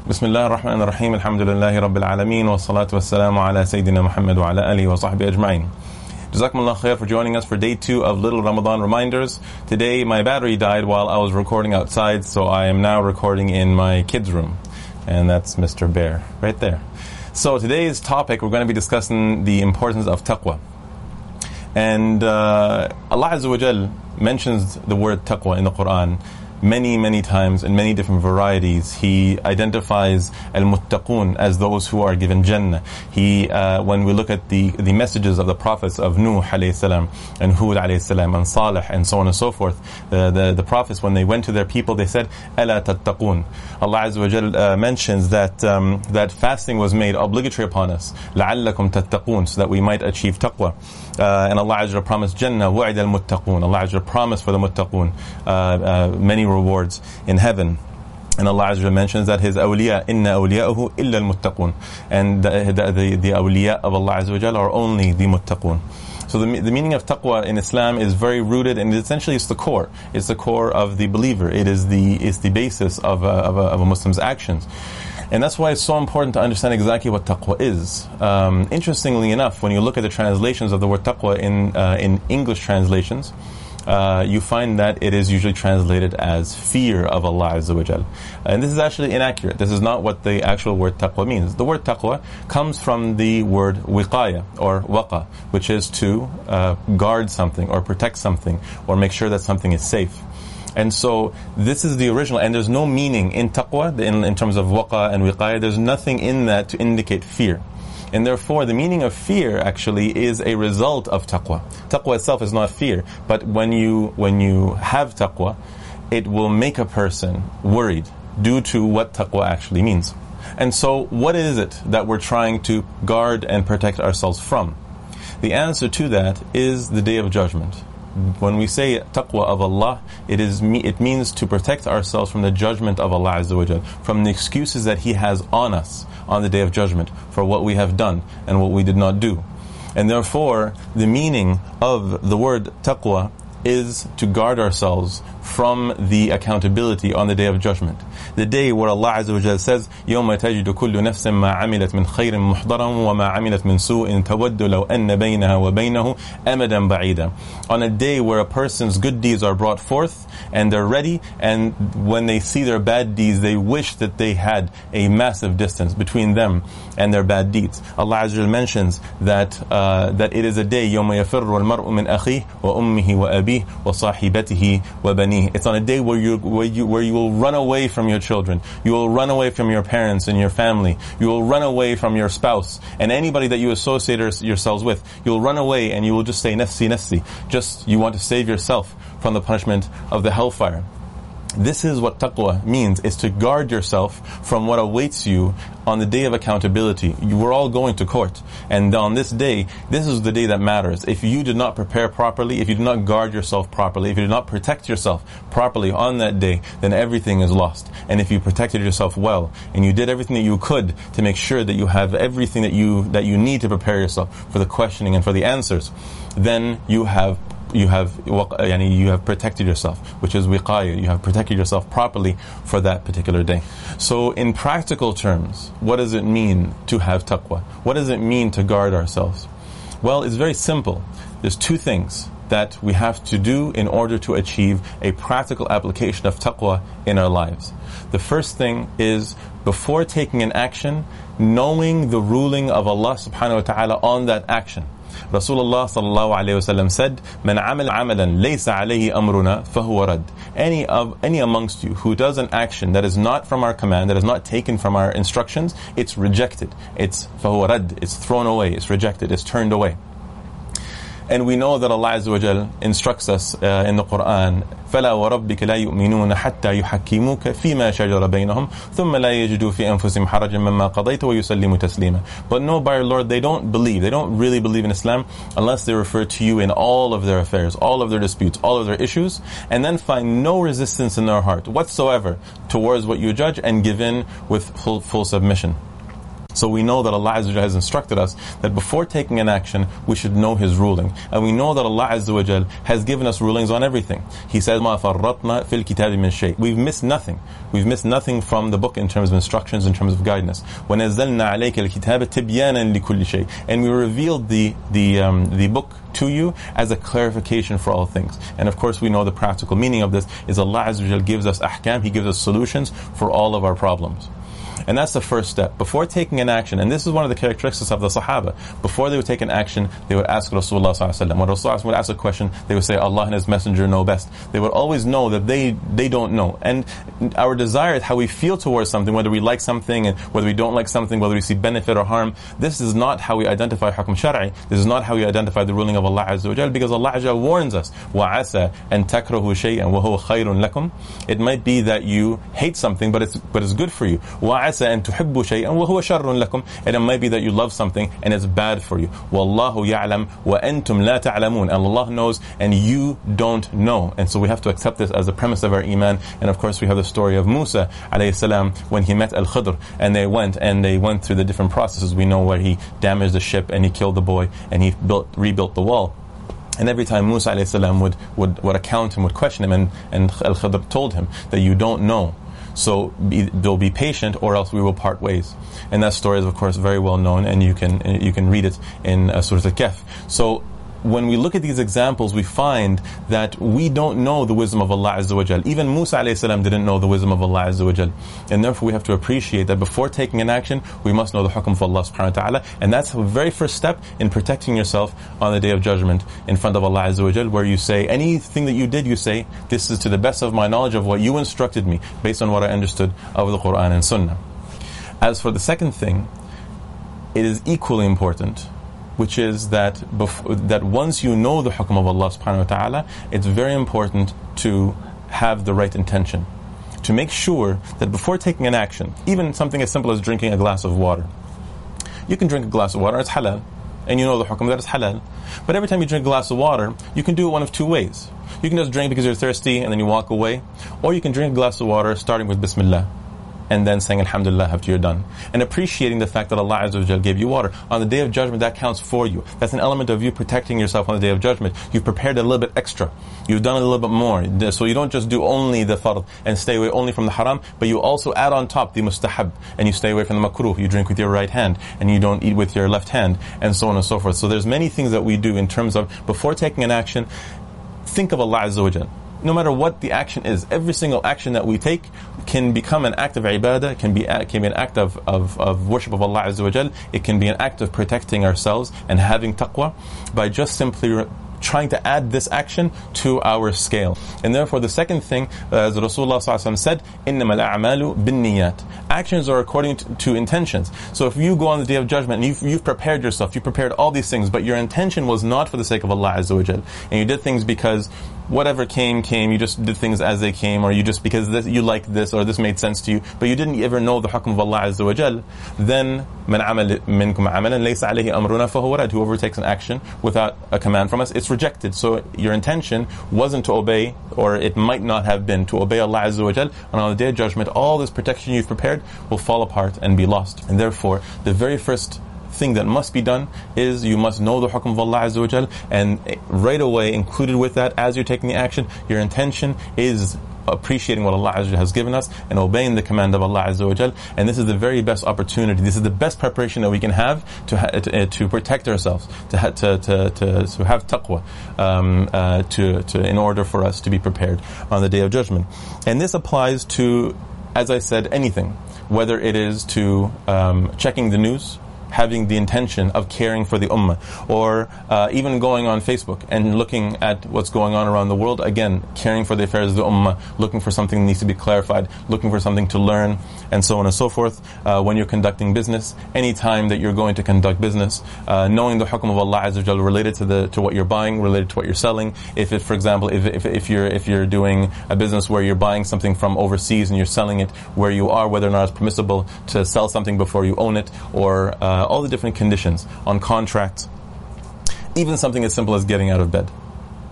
بسم الله الرحمن الرحيم الحمد لله رب العالمين والصلاة والسلام على سيدنا محمد وعلى آله وصحبه أجمعين. Jazakumullah khair for joining us for day 2 of Little Ramadan Reminders. Today my battery died while I was recording outside, so I am now recording in my kids' room. And that's Mr. Bear right there. So today's topic, we're going to be discussing the importance of taqwa. And Allah Azza wa Jal mentions the word taqwa in the Quran many times in many different varieties. He identifies al-muttaqun as those who are given Jannah. He, when we look at the messages of the prophets of Nuh alayhi salam and Hud alayhi salam and Salih and so on and so forth, the prophets, when they went to their people, they said, "Ala tattaqun." Allah Azza wa Jal mentions that that fasting was made obligatory upon us, لَعَلَّكُمْ تَتَّقُونَ, so that we might achieve taqwa. And Allah Azza wa Jal promised Jannah, وَعِدَ الْمُتَّقُونَ. Allah Azza wa Jal promised for the muttaqun many rewards in heaven. And Allah Azza wa Jal mentions that His awliya, inna awliya'uhu illa al-muttaqun, and the awliya of Allah Azza wa Jal are only the muttaqun. So the meaning of taqwa in Islam is very rooted, and essentially it's the core. It's the core of the believer. It's the basis of a Muslim's actions. And that's why it's so important to understand exactly what taqwa is. Interestingly enough, when you look at the translations of the word taqwa in English translations, you find that it is usually translated as fear of Allah Azza wa Jal. And this is actually inaccurate. This is not what the actual word taqwa means. The word taqwa comes from the word wiqaya or waqa, which is to guard something or protect something or make sure that something is safe. And so this is the original, and there's no meaning in taqwa, in terms of waqa and wiqaya, there's nothing in that to indicate fear. And therefore, the meaning of fear actually is a result of taqwa. Taqwa itself is not fear, but when you have taqwa, it will make a person worried due to what taqwa actually means. And so, what is it that we're trying to guard and protect ourselves from? The answer to that is the Day of Judgment. When we say taqwa of Allah, it means to protect ourselves from the judgment of Allah Azza wa Jal, from the excuses that He has on us on the Day of Judgment for what we have done and what we did not do. And therefore, the meaning of the word taqwa is to guard ourselves from the accountability on the Day of Judgment. The day where Allah Azza wa Jalla says, يَوْمَ تَجِدُ كُلُّ نَفْسٍ مَا عَمِلَتْ مِنْ خَيْرٍ مُحْضَرًا وَمَا عَمِلَتْ مِنْ سُوءٍ تَوَدُّ لَوْ أَنَّ بَيْنَهَا وَبَيْنَهُ أَمَدًا بَعِيدًا. On a day where a person's good deeds are brought forth and they're ready, and when they see their bad deeds, they wish that they had a massive distance between them and their bad deeds. Allah Azza wa Jalla mentions that it is a day يَوْمَ يَفِرُّ الْمَرْءُ مِنْ أَخِيهِ وَأُمِّهِ وَأَبِيهِ وَصَاحِبَتِهِ وَبَنِيهِ. It's on a day where you will run away from your children. You will run away from your parents and your family. You will run away from your spouse and anybody that you associate yourselves with. You will run away and you will just say, nafsi, nafsi. Just, you want to save yourself from the punishment of the hellfire. This is what taqwa means, is to guard yourself from what awaits you on the day of accountability. We're all going to court. And on this day, this is the day that matters. If you did not prepare properly, if you did not guard yourself properly, if you did not protect yourself properly on that day, then everything is lost. And if you protected yourself well, and you did everything that you could to make sure that you have everything that you need to prepare yourself for the questioning and for the answers, then you have protected yourself, which is wiqaya. You have protected yourself properly for that particular day. So in practical terms, what does it mean to have taqwa? What does it mean to guard ourselves? Well, it's very simple. There's two things that we have to do in order to achieve a practical application of taqwa in our lives. The first thing is, before taking an action, knowing the ruling of Allah subhanahu wa ta'ala on that action. Rasulullah sallallahu alayhi wa sallam said, "Man amala amalan laysa alayhi amruna fahuwa rad." Any amongst you who does an action that is not from our command, that is not taken from our instructions, it's rejected. It's fahuwa rad. It's thrown away. It's rejected. It's turned away. And we know that Allah Azza wa Jal instructs us in the Quran, فَلَا وَرَبِّكَ لَا يُؤْمِنُونَ حَتَّى يُحَكِّمُوكَ فِي مَا شَجَرَ بَيْنَهُمْ ثُمَّ لَا يَجِدُوا فِي أَنفُسِهِمْ حَرَجًا مِمَّا قَضَيْتَ وَيُسَلِّمُوا تَسْلِيمًا. But no, by our Lord, they don't really believe in Islam unless they refer to you in all of their affairs, all of their disputes, all of their issues, and then find no resistance in their heart whatsoever towards what you judge and give in with full submission. So we know that Allah Azza wa Jal has instructed us that before taking an action, we should know His ruling. And we know that Allah Azza wa Jal has given us rulings on everything. He says, مَا فَرَّطْنَا فِي الْكِتَابِ مِنْ شَيْءٍ. We've missed nothing. We've missed nothing from the book in terms of instructions, in terms of guidance. وَنَزَّلْنَا عَلَيْكَ الْكِتَابَ تِبْيَانًا لِكُلِّ شَيْءٍ. And we revealed the book to you as a clarification for all things. And of course we know the practical meaning of this is Allah Azza wa Jal gives us ahkam, He gives us solutions for all of our problems. And that's the first step. Before taking an action, and this is one of the characteristics of the Sahaba, before they would take an action, they would ask Rasulullah sallallahu alaihi wasallam. When Rasulullah would ask a question, they would say, Allah and His Messenger know best. They would always know that they don't know. And our desire, how we feel towards something, whether we like something and whether we don't like something, whether we see benefit or harm, this is not how we identify hukm shar'i. This is not how we identify the ruling of Allah Azza wa Jal, because Allah Azza wa Jal warns us, وَعَسَى أَن تَكْرَهُ شَيْئًا وَهُوَ خَيْرٌ لَكُمْ. It might be that you hate something, but it's good for you. وَعَسَى أن تحبوا شيئا وهو شر لكم. And it might be that you love something and it's bad for you. والله يعلم وأنتم لا تعلمون. And Allah knows and you don't know. And so we have to accept this as the premise of our iman. And of course we have the story of Musa alayhi salam when he met Al-Khidr and they went through the different processes. We know where he damaged the ship and he killed the boy and he rebuilt the wall. And every time Musa alayhi salam would account him, would question him, and Al-Khidr told him that you don't know. So they'll be patient, or else we will part ways. And that story is, of course, very well known, and you can read it in Surah Al-Kahf. So when we look at these examples, we find that we don't know the wisdom of Allah Azza wa Jal. Even Musa alayhi salam didn't know the wisdom of Allah Azza wa Jal. And therefore we have to appreciate that before taking an action, we must know the hukm of Allah subhanahu wa ta'ala. And that's the very first step in protecting yourself on the Day of Judgment in front of Allah Azza wa Jal, where you say, anything that you did, you say, this is to the best of my knowledge of what you instructed me, based on what I understood of the Quran and Sunnah. As for the second thing, it is equally important, which is that once you know the hukm of Allah subhanahu wa ta'ala, it's very important to have the right intention. To make sure that before taking an action, even something as simple as drinking a glass of water. You can drink a glass of water, it's halal, and you know the hukm that it's halal. But every time you drink a glass of water, you can do it one of two ways. You can just drink because you're thirsty and then you walk away, or you can drink a glass of water starting with Bismillah, and then saying Alhamdulillah after you're done. And appreciating the fact that Allah Azza wa Jal gave you water. On the Day of Judgment, that counts for you. That's an element of you protecting yourself on the Day of Judgment. You've prepared a little bit extra. You've done a little bit more. So you don't just do only the fard and stay away only from the haram, but you also add on top the mustahab, and you stay away from the makruh. You drink with your right hand, and you don't eat with your left hand, and so on and so forth. So there's many things that we do in terms of, before taking an action, think of Allah Azza wa Jal. No matter what the action is, every single action that we take can become an act of ibadah, can be an act of worship of Allah Azza wa Jal. It can be an act of protecting ourselves and having taqwa by just simply trying to add this action to our scale. And therefore the second thing, as Rasulullah ﷺ said, إِنَّمَا الْأَعْمَالُ بِالنِّيَّاتِ. Actions are according to intentions. So if you go on the Day of Judgment and you've prepared yourself, you prepared all these things, but your intention was not for the sake of Allah Azza wa Jal, and you did things because whatever came, you just did things as they came, or you just because you liked this or this made sense to you, but you didn't ever know the hukm of Allah Azza wa Jal, then مَنْ عَمَلَ مِنْكُمْ عَمَلًا لَيْسَ عَلَيْهِ أَمْرُنَا فَهُوَ رَدٌّ. Whoever takes an action without a command from us, it's rejected. So your intention wasn't to obey, or it might not have been to obey Allah Azza wa Jal, and on the Day of Judgment, all this protection you've prepared will fall apart and be lost. And therefore, the very first thing that must be done is you must know the hukm of Allah Azza wa Jal, and right away included with that, as you're taking the action, your intention is appreciating what Allah Azza wa Jal has given us and obeying the command of Allah Azza wa Jal. And this is the very best opportunity, this is the best preparation that we can have to protect ourselves, to have taqwa, in order for us to be prepared on the Day of Judgment. And this applies to, as I said, anything, whether it is to checking the news, having the intention of caring for the ummah, or even going on Facebook and looking at what's going on around the world, again, caring for the affairs of the ummah, looking for something that needs to be clarified, looking for something to learn, and so on and so forth. When you're conducting business, any time that you're going to conduct business, knowing the hukm of Allah Azza wa Jal related to what you're buying, related to what you're selling. For example, if you're doing a business where you're buying something from overseas and you're selling it where you are, whether or not it's permissible to sell something before you own it, or all the different conditions on contracts, even something as simple as getting out of bed.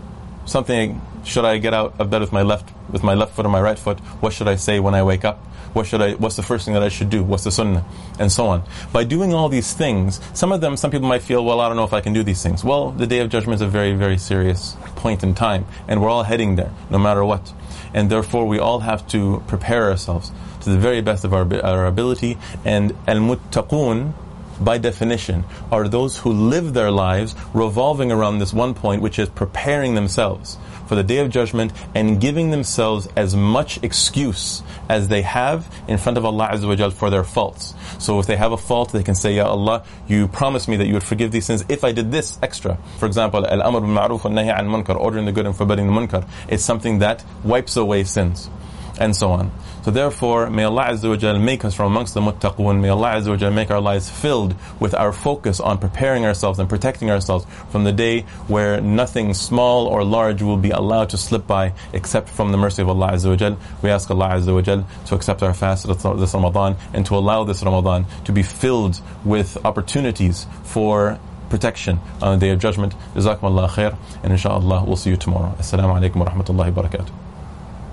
Something, should I get out of bed with my left foot or my right foot? What should I say when I wake up? What's the first thing that I should do? What's the sunnah? And so on. By doing all these things, some people might feel, well, I don't know if I can do these things. Well, the Day of Judgment is a very, very serious point in time, and we're all heading there, no matter what. And therefore, we all have to prepare ourselves to the very best of our ability. And al-muttaqun, by definition, are those who live their lives revolving around this one point, which is preparing themselves for the Day of Judgment and giving themselves as much excuse as they have in front of Allah Azza wa Jal for their faults. So if they have a fault, they can say, Ya Allah, you promised me that you would forgive these sins if I did this extra. For example, al-amr bil ma'ruf wa nahy an munkar, ordering the good and forbidding the munkar, is something that wipes away sins, and so on. So therefore, may Allah Azza wa Jal make us from amongst the muttaqun. May Allah Azza wa Jal make our lives filled with our focus on preparing ourselves and protecting ourselves from the day where nothing small or large will be allowed to slip by except from the mercy of Allah Azza wa Jal. We ask Allah Azza wa Jal to accept our fast this Ramadan and to allow this Ramadan to be filled with opportunities for protection on the Day of Judgment. Jazakumullah khair, and inshallah we'll see you tomorrow. Assalamu alaikum wa rahmatullahi wa barakatuh.